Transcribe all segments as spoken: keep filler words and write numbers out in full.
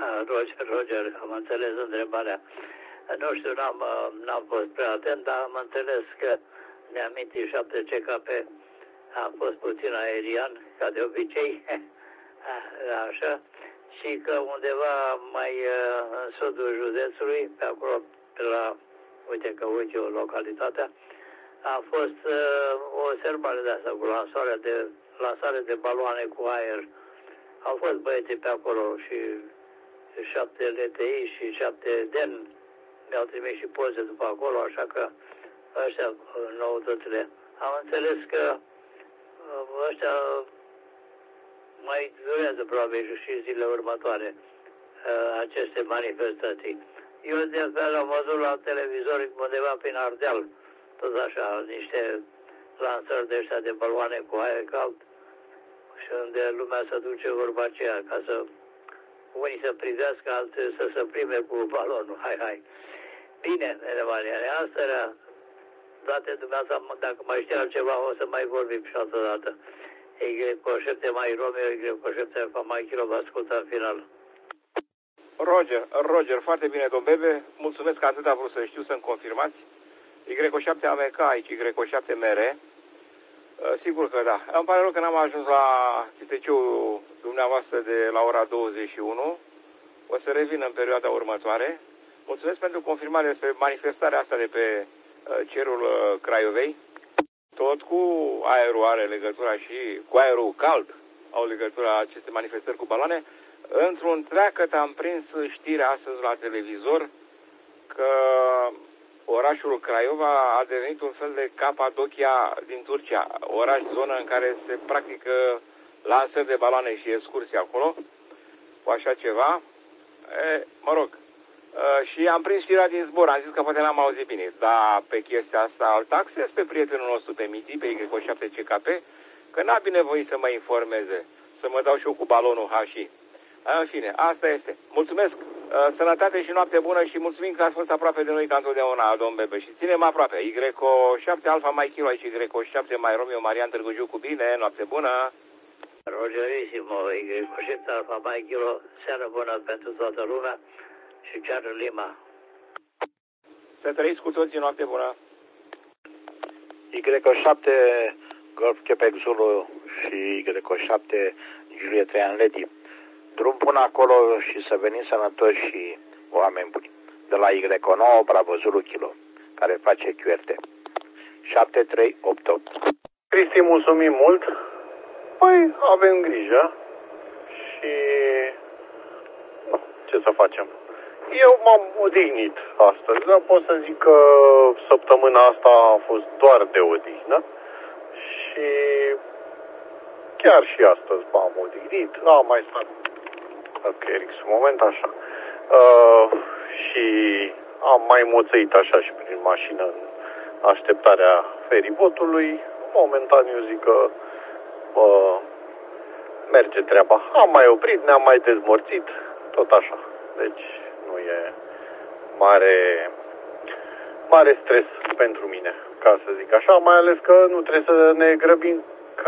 Roger, Roger, am înțeles întrebarea. Nu știu, n-am, n-am fost prea atent, dar am înțeles că ne-aminti șapte C K P a fost puțin aerian, ca de obicei, așa, și că undeva mai în sudul județului, pe acolo, pe la, uite că uite o localitate, a fost uh, o serbare de asta cu lansare de, lansare de baloane cu aer. Au fost băieții pe acolo și șapte L T I și șapte D E N. Mi-au trimis și poze după acolo, așa că ăștia noutățile. Am înțeles că ăștia mai durează probabil și zilele următoare aceste manifestații. Eu de fel am văzut la televizor undeva prin Ardeal, tot așa, niște lansări de ăștia de baloane cu aer cald și unde lumea se duce vorba aceea ca să unii să privească, alții să se prime cu balonul. Hai, hai. Bine, Mariane, asta era date dumneavoastră, dacă mai știa altceva, o să mai vorbim și altă dată. Y cu șapte mai Romeo, Y cu șapte Alfa mai Kilo, vă ascult în final. Roger, Roger, foarte bine, domn Bebe, mulțumesc că atât a vrut să știu, să-mi confirmați. Y cu șapte A M K, aici Y cu șapte M R. Sigur că da. Îmi pare rău că n-am ajuns la C T C-ul dumneavoastră de la ora douăzeci și unu. O să revin în perioada următoare. Mulțumesc pentru confirmarea despre manifestarea asta de pe cerul Craiovei. Tot cu aerul are legătura și cu aerul cald au legătura aceste manifestări cu baloane. Într-un treacăt am prins știrea astăzi la televizor că orașul Craiova a devenit un fel de Capadocia din Turcia, oraș, zonă în care se practică lansări de baloane și excursii acolo, cu așa ceva. E, mă rog, e, și am prins știrea din zbor, am zis că poate n-am auzit bine, dar pe chestia asta îl taxez pe prietenul nostru, pe Miti, pe Y șapte C K P, că n-a binevoit să mă informeze, să mă dau și eu cu balonul H I. În fine, asta este. Mulțumesc, sănătate și noapte bună și mulțumim că ați fost aproape de noi ca întotdeauna, domn Bebe. Și ținem aproape. Y șapte Alfa mai Kilo, aici Y șapte mai Romeo, Marian Târgu Jiu, cu bine, noapte bună. Rogerissimo, Y șapte Alfa mai Kilo, seară bună pentru toată lumea și ceară Lima. Să trăiți cu toții, noapte bună. Y șapte Golf Quebec Zulu și Y șapte Juliet Traian Lady. Drum bun acolo și să venim sănătoși și oameni buni. De la Y nouă Bravo Zulu Kilo, care face Q R T. șapte trei opt opt. Cristi, mulțumim mult. Păi, avem grijă și no, ce să facem? Eu m-am odihnit astăzi, dar pot să zic că săptămâna asta a fost doar de odihnă și chiar și astăzi m-am odihnit. Am mai stat ok, un moment așa. Uh, și am mai moțăit așa și prin mașină în așteptarea feribotului. Momentan eu zic că uh, merge treaba. Am mai oprit, ne-am mai dezmorțit, tot așa. Deci nu e mare, mare stres pentru mine, ca să zic așa, mai ales că nu trebuie să ne grăbim, că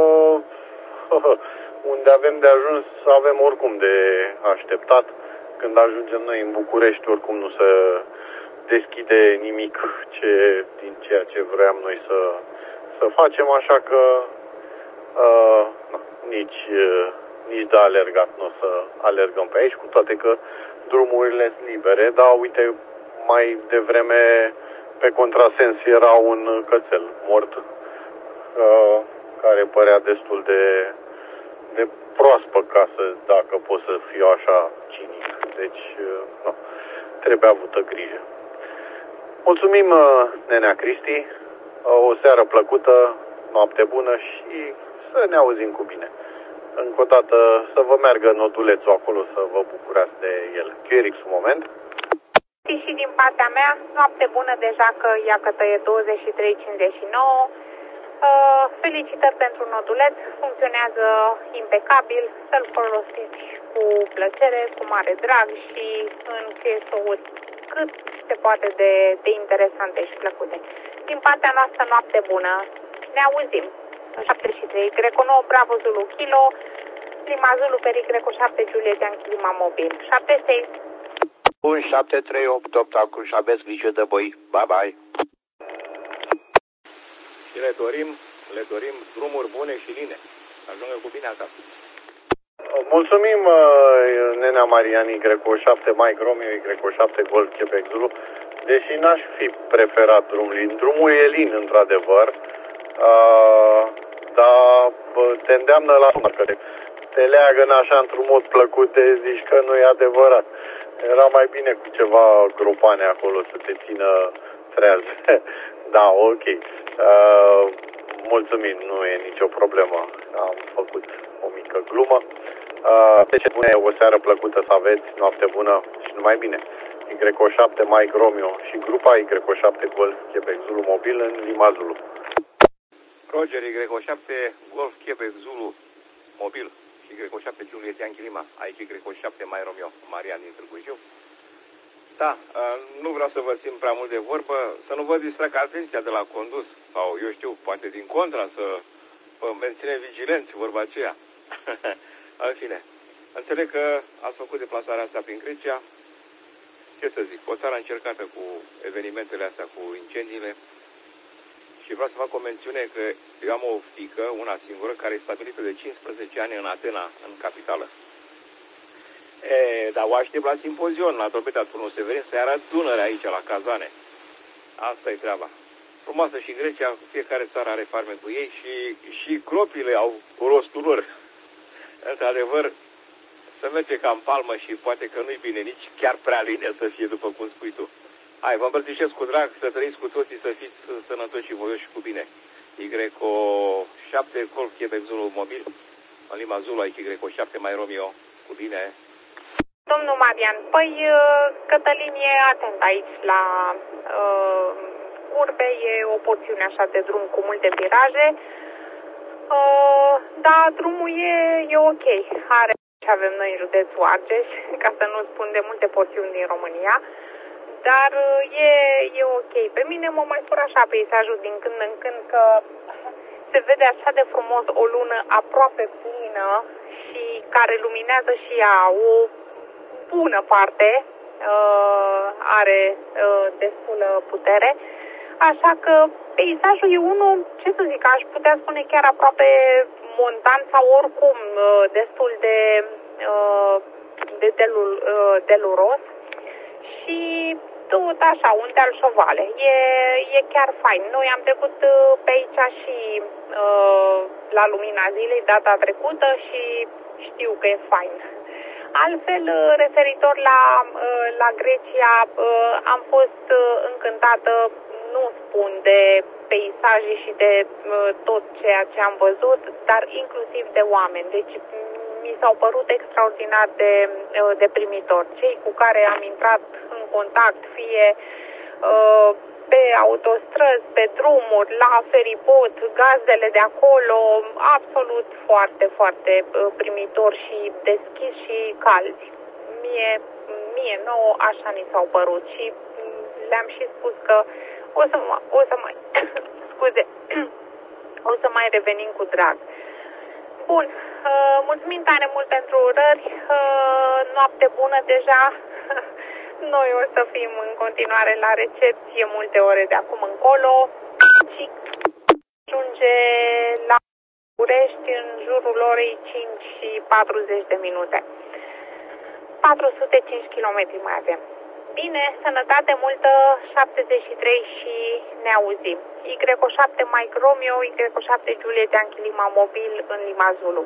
unde avem de ajuns avem oricum de așteptat. Când ajungem noi în București, oricum nu se deschide nimic ce, din ceea ce vroiam noi să, să facem, așa că uh, na, nici, uh, nici de alergat nu o să alergăm pe aici, cu toate că drumurile sunt libere, dar uite, mai devreme pe contrasens era un cățel mort, uh, care părea destul de de proaspă casă, dacă pot să fiu așa cinic. Deci, nu, trebuie avută grijă. Mulțumim, nenea Cristi, o seară plăcută, noapte bună și să ne auzim cu bine. Încă o dată să vă meargă nodulețul acolo, să vă bucurați de el. Q R X un moment. Și din partea mea, noapte bună deja că iată e douăzeci și trei cincizeci și nouă. Uh, felicitări pentru noduleț, funcționează impecabil, să-l folosiți cu plăcere, cu mare drag și în chesouri cât se poate de, de interesante și plăcute. Din partea noastră, noapte bună, ne auzim. șaptezeci și trei, Greco nouă, Bravo Zulu Kilo, Lima Zulu pe Y șapte Juliet Yankee Lima mobil. șapte seis. Bun, șapte trei opt opt acum și aveți grijă de voi. Bye bye. Și le dorim, le dorim drumuri bune și line. Ajungă cu bine acasă. Mulțumim, nenea Marian, Y șapte Mike Romeo, Y șapte Golf Quebec Zulu. Deși n-aș fi preferat drumul lin. Drumul e lin, într-adevăr. Uh, dar te îndeamnă la urmă, că te leagă în așa într-un mod plăcut, te zici că nu e adevărat. Era mai bine cu ceva grupane acolo să te țină treaz. Da, ok. Uh, mulțumim, nu e nicio problemă. Am făcut o mică glumă. Uh, ce bune, o seară plăcută să aveți, noapte bună și numai bine. Y șapte Mike Romeo și grupa Y șapte Golf Quebec Zulu mobil în Lima Zulu. Roger, Y șapte Golf Quebec Zulu mobil și Y șapte Juliet Yankee Lima, aici Y șapte Mike Romeo, Marian din Târgu Jiu. Da, nu vreau să vă țin prea mult de vorbă, să nu vă distrag atenția de la condus, sau eu știu, poate din contra, să vă menține vigilenți, vorba aceea. În fine, înțeleg că ați făcut deplasarea asta prin Grecia. Ce să zic, o țară încercată cu evenimentele astea, cu incendiile. Și vreau să fac o mențiune că eu am o fiică, una singură, care e stabilită de cincisprezece ani în Atena, în capitală. E, dar o aștept la simpozion, la Torpeta Turnul Severin, să-i arăt Dunărea aici, la Cazane. Asta e treaba. Frumoasă și Grecia, fiecare țară are farme cu ei și, și gropile au rostul lor. Într-adevăr, să merge ca în palmă și poate că nu-i bine, nici chiar prea line să fie, după cum spui tu. Hai, vă îmbrățișez cu drag, să trăiți cu toții, să fiți sănătoși și voioși și cu bine. Y șapte Golf Quebec Zulu mobil, în Lima Zulu, aici Y șapte Mike Romeo, cu bine. Domnul Marian, păi Cătălin e atent aici la uh, curbe, e o porțiune așa de drum cu multe viraje, uh, dar drumul e, e ok, are ce avem noi în județul Argeș, ca să nu spun de multe porțiuni din România, dar e, e ok. Pe mine mă mai fură așa peisajul din când în când că se vede așa de frumos o lună aproape plină și care luminează și ea o bună parte, uh, are uh, destulă putere, așa că peisajul e unul, ce să zic, aș putea spune chiar aproape montan sau oricum uh, destul de, uh, de delul, uh, deluros și tot așa, un deal șovale. E, e chiar fain. Noi am trecut uh, pe aici și uh, la lumina zilei data trecută și știu că e fain. Altfel, referitor la, la Grecia, am fost încântată, nu spun de peisaje și de tot ceea ce am văzut, dar inclusiv de oameni. Deci mi s-au părut extraordinar de, de primitori. Cei cu care am intrat în contact, fie pe autostrăzi, pe drumuri, la feribot, gazdele de acolo, absolut foarte, foarte primitori și deschiși și calzi. Mie, mie nouă așa ni s-au părut și le-am și spus că o să, o să mai, scuze, o să mai revenim cu drag. Bun, mulțumim tare mult pentru urări, noapte bună deja. Noi o să fim în continuare la recepție multe ore de acum încolo și ajunge la București în jurul orei cinci și patruzeci de minute. patru sute cinci kilometri mai avem. Bine, sănătate multă, șaptezeci și trei și ne auzim. Y șapte Mike Romeo, Y șapte Juliet Yankee Lima mobil în Lima Zulu.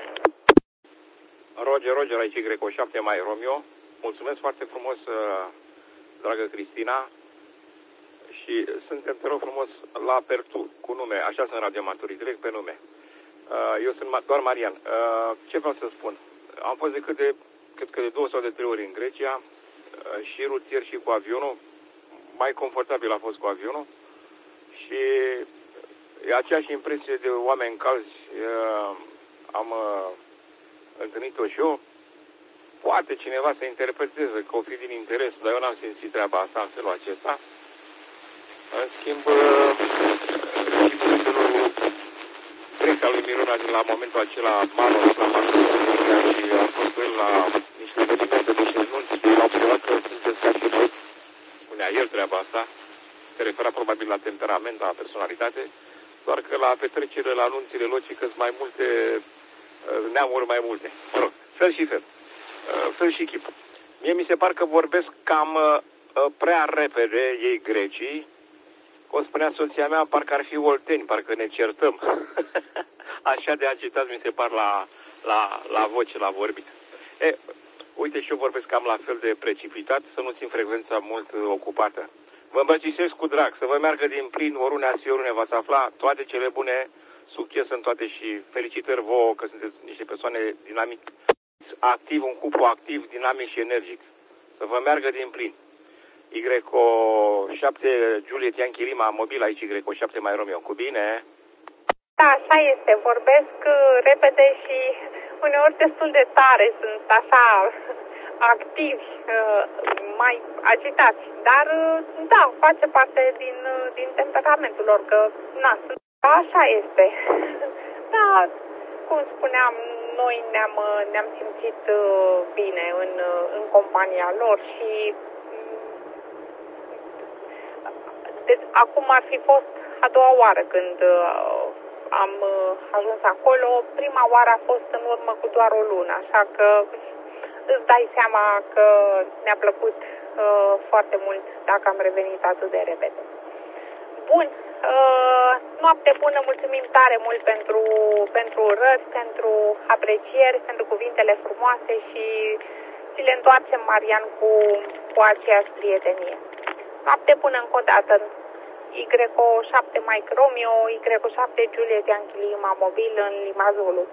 Roger, Roger, aici Y șapte Mike Romeo. Mulțumesc foarte frumos, dragă Cristina, și suntem, te rog frumos, la Pertu, cu nume, așa sunt radioamatorii, direct pe nume. Eu sunt doar Marian. Ce vreau să spun? Am fost de cât de, cât că de două sau de trei ori în Grecia, și rutier și cu avionul, mai confortabil a fost cu avionul și e aceeași impresie de oameni calzi am întâlnit-o și eu. Poate cineva să interpreteze că o fi din interes, dar eu n-am simțit treaba asta în felul acesta. În schimb, și prietenul grec al lui Miruna din la momentul acela, Manos, la Manos, Spunea și a fost cu el la niște evenimente de șezlunți și l-a observat că sunteți ca și voi. Spunea el treaba asta. Se refera probabil la temperament, la personalitate, doar că la petrecere, la anunțile logică sunt mai multe neamuri mai multe. Mă rog, fel și fel. Fel și chip. Mie mi se par că vorbesc cam prea repede ei grecii. O spunea soția mea, parcă ar fi olteni, parcă ne certăm. Așa de agitați mi se par la, la, la voce, la vorbit. E, uite și eu vorbesc cam la fel de precipitat, să nu țin frecvența mult ocupată. Vă îmbrățișez cu drag, să vă meargă din plin, oriunea și oriunea v-ați afla, toate cele bune, succes în toate și felicitări vouă că sunteți niște persoane dinamic, activ, un cuplu activ, dinamic și energic. Să vă meargă din plin. Y șapte Juliet Yankee Lima, mobil aici, Y șapte mai Romeo. Cu bine? Da, așa este. Vorbesc repede și uneori destul de tare. Sunt așa activi, mai agitați. Dar, da, face parte din, din temperamentul lor, că, na, sunt, așa este. Da, cum spuneam, noi ne-am, ne-am simțit bine în, în compania lor și de, acum ar fi fost a doua oară când uh, am uh, ajuns acolo. Prima oară a fost în urmă cu doar o lună, așa că îți dai seama că ne-a plăcut uh, foarte mult dacă am revenit atât de repede. Bun, uh, noapte bună, mulțumim tare mult pentru, pentru urări, pentru aprecieri, pentru cuvintele frumoase și ți le întoarcem, Marian, cu, cu aceeași prietenie. Noapte bună încă o dată. Y șapte Mike Romeo, Y șapte Juliet Yankee Lima mobil în Lima Zulu.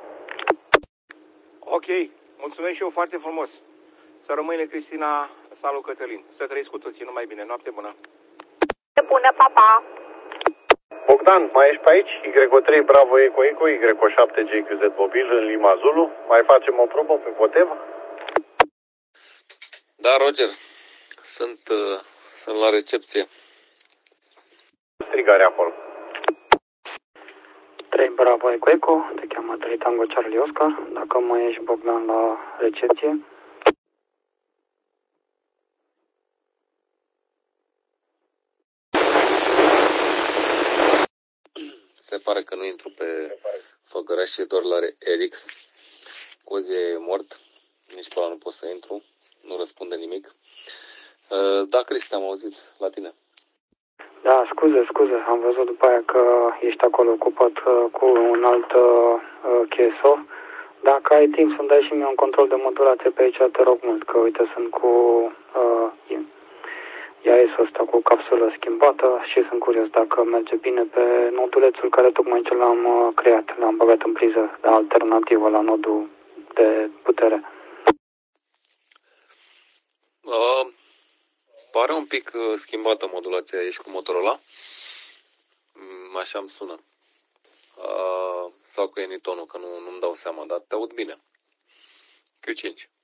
Ok, mulțumesc și eu foarte frumos. Să rămâne Cristina, salut Cătălin. Să trăiți cu toții numai bine. Noapte bună. Noapte bună, papa. Bogdan, mai ești pe aici? Y trei Bravo Eco Eco, Y șapte J Q Z mobil în Lima Zulu. Mai facem o probă pe Poteva? Da, Roger. Sunt, uh, sunt la recepție. Strigare acolo. trei Bravo Eco Eco, te cheamă trei Tango Charlie Oscar. Dacă mai ești, Bogdan, la recepție. Se pare că nu intru pe Făgăraș și doar la Erix. Cozi e mort, nici pe ăla nu pot să intru, nu răspunde nimic. Da, Cristi, am auzit la tine. Da, scuze, scuze, am văzut după aia că ești acolo ocupat uh, cu un alt uh, K S O. Dacă ai timp să-mi dai și mie un control de modulație pe aici, te rog mult, că uite, sunt cu uh, I A S-ul ăsta cu capsulă schimbată și sunt curios dacă merge bine pe nodulețul care tocmai ce l-am uh, creat, l-am băgat în priză de alternativă la nodul de putere. Uh, pare un pic uh, schimbată modulația, ești cu Motorola? Mm, așa îmi sună. Uh, sau cu Enitonul, că nu, nu-mi dau seama, dar te aud bine. Q cinci.